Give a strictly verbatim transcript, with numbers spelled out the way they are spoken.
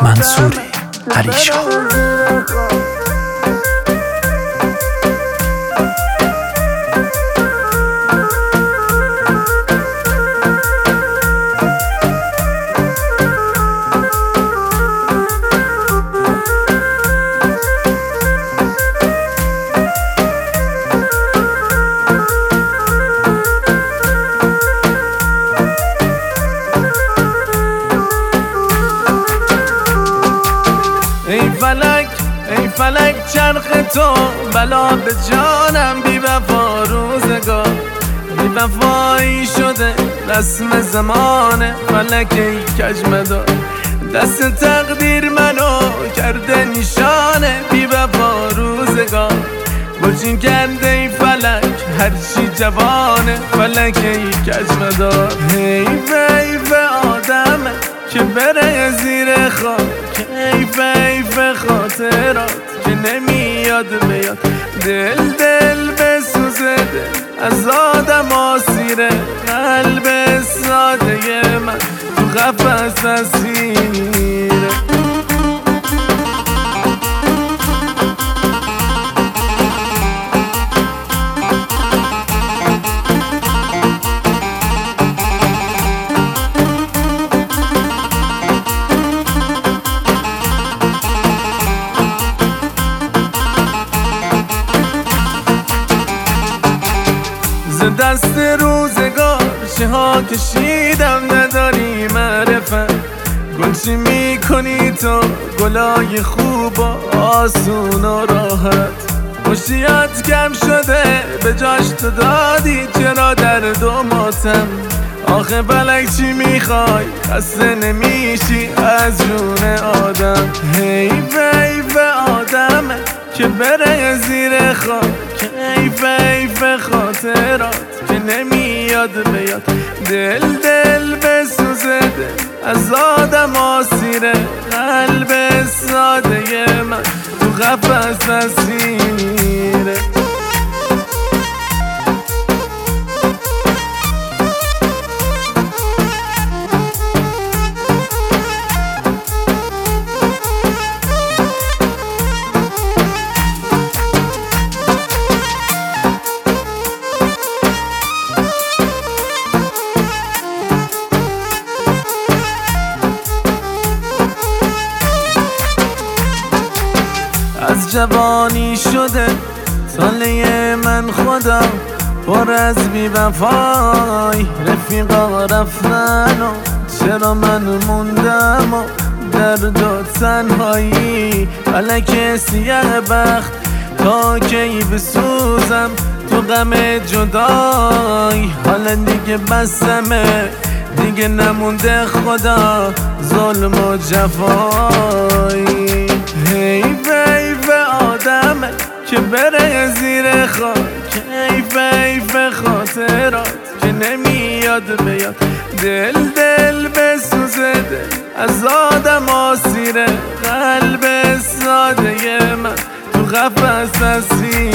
منصوری پریشان. ای فلک ای فلک چرخ تو بلا به جانم، بی وفا روزگار بی وفایی شده رسم زمانه. فلک ای کجمدار دست تقدیر منو کرده نشانه، بی وفا روزگار گلچین کرده ای فلک هرچی جوانه. فلک ای کجمدار حیف حیف آدمه که بره زیر خاک، حیف حیف خاطرات که نمیاد بیاد. دل دل بسوزه دل از آدم آسیره، قلب ساده من تو قفس اسیره. ز دست روزگار چه ها کشیدم نداری معرفت. گلچین میکنی تو گلای خوب و آسون و راحت. مشتیات کم شده به جاش تو دادی، چرا درد و ماتم؟ آخه فلک چی میخوای؟ خسته نمیشی از جون آدم؟ حیف حیف آدمه که بره زیر خاک، حیف حیف خاطرات که نمیاد بیاد. دل دل بسوزه دل از آدم آسیره، قلب ساده من تو قفس اسیره. از جوانی شده ساله من خدا پر از بی وفای. رفیقا رفتن و چرا من موندم و درد و تنهایی. فلک سیاه بخت تا کی بسوزم تو غم جدای. حالا دیگه بسمه دیگه نمونده خدا ظلم و جفایی. حیف حیف آدمه که بره زیر خاک، حیف حیف خاطرات که نمیاد بیاد. دل دل بسوزه دل از آدم آسیره، قلب ساده من تو قفس اسیره.